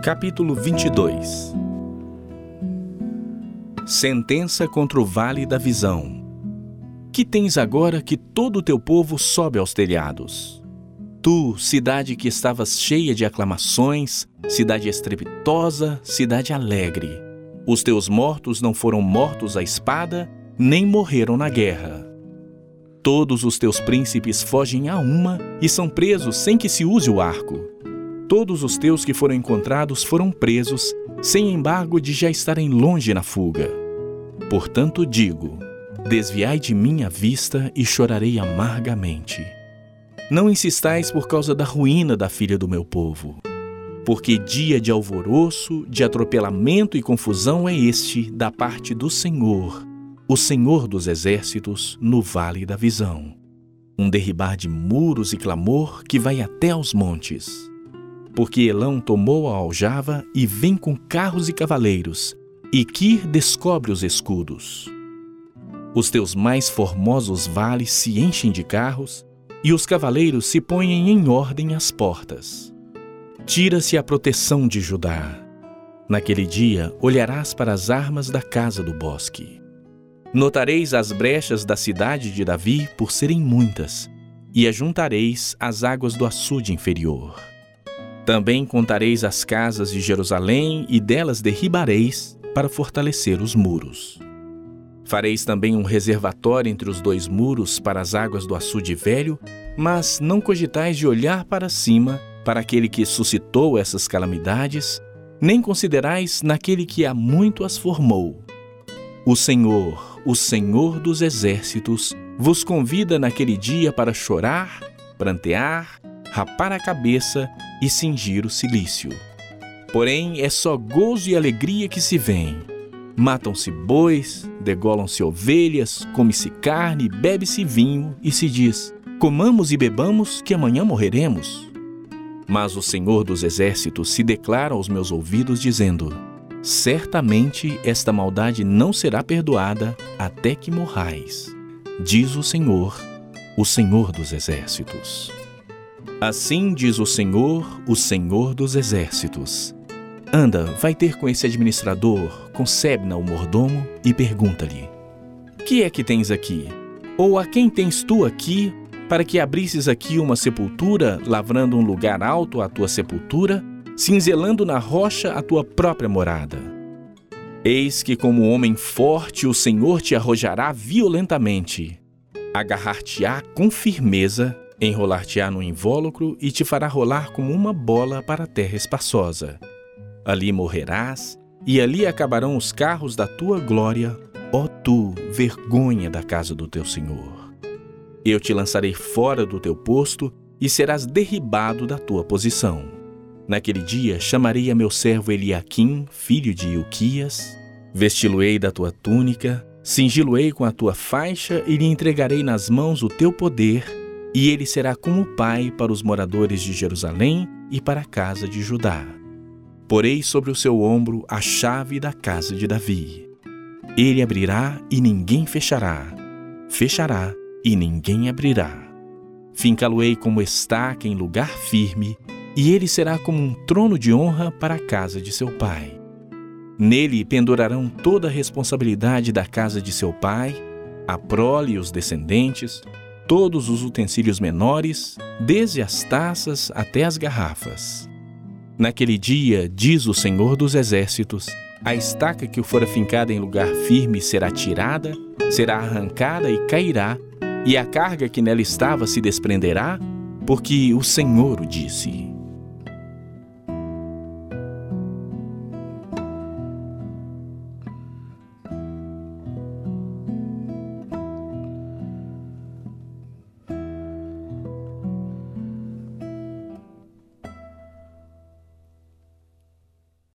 Capítulo 22. Sentença contra o Vale da Visão. Que tens agora que todo o teu povo sobe aos telhados? Tu, cidade que estavas cheia de aclamações, cidade estrepitosa, cidade alegre. Os teus mortos não foram mortos à espada, nem morreram na guerra. Todos os teus príncipes fogem a uma e são presos sem que se use o arco. Todos os teus que foram encontrados foram presos, sem embargo de já estarem longe na fuga. Portanto digo, desviai de mim a vista e chorarei amargamente. Não insistais por causa da ruína da filha do meu povo. Porque dia de alvoroço, de atropelamento e confusão é este da parte do Senhor, o Senhor dos exércitos, no Vale da Visão. Um derribar de muros e clamor que vai até aos montes. Porque Elão tomou a aljava e vem com carros e cavaleiros, e Quir descobre os escudos. Os teus mais formosos vales se enchem de carros, e os cavaleiros se põem em ordem às portas. Tira-se a proteção de Judá. Naquele dia olharás para as armas da casa do bosque. Notareis as brechas da cidade de Davi por serem muitas, e ajuntareis as águas do açude inferior. Também contareis as casas de Jerusalém e delas derribareis para fortalecer os muros. Fareis também um reservatório entre os dois muros para as águas do açude velho, mas não cogitais de olhar para cima, para aquele que suscitou essas calamidades, nem considerais naquele que há muito as formou. O Senhor dos exércitos, vos convida naquele dia para chorar, prantear, rapar a cabeça e cingir o cilício. Porém, é só gozo e alegria que se vêem. Matam-se bois, degolam-se ovelhas, come-se carne, bebe-se vinho e se diz: comamos e bebamos, que amanhã morreremos. Mas o Senhor dos exércitos se declara aos meus ouvidos, dizendo: certamente esta maldade não será perdoada até que morrais, diz o Senhor dos exércitos. Assim diz o Senhor dos exércitos. Anda, vai ter com esse administrador, com Sebna o mordomo, e pergunta-lhe: que é que tens aqui? Ou a quem tens tu aqui, para que abrisses aqui uma sepultura, lavrando um lugar alto à tua sepultura, cinzelando na rocha a tua própria morada? Eis que como homem forte o Senhor te arrojará violentamente, agarrar-te-á com firmeza, enrolar-te-á no invólucro e te fará rolar como uma bola para a terra espaçosa. Ali morrerás, e ali acabarão os carros da tua glória, ó tu, vergonha da casa do teu Senhor. Eu te lançarei fora do teu posto, e serás derribado da tua posição. Naquele dia chamarei a meu servo Eliaquim, filho de Ilquias, vesti-lo-ei da tua túnica, cingi-lo-ei com a tua faixa, e lhe entregarei nas mãos o teu poder, e ele será como pai para os moradores de Jerusalém e para a casa de Judá. Porei sobre o seu ombro a chave da casa de Davi. Ele abrirá e ninguém fechará, fechará e ninguém abrirá. Fincá-lo-ei como estaca em lugar firme, e ele será como um trono de honra para a casa de seu pai. Nele pendurarão toda a responsabilidade da casa de seu pai, a prole e os descendentes, todos os utensílios menores, desde as taças até as garrafas. Naquele dia, diz o Senhor dos exércitos, a estaca que o fora fincada em lugar firme será tirada, será arrancada e cairá, e a carga que nela estava se desprenderá, porque o Senhor o disse.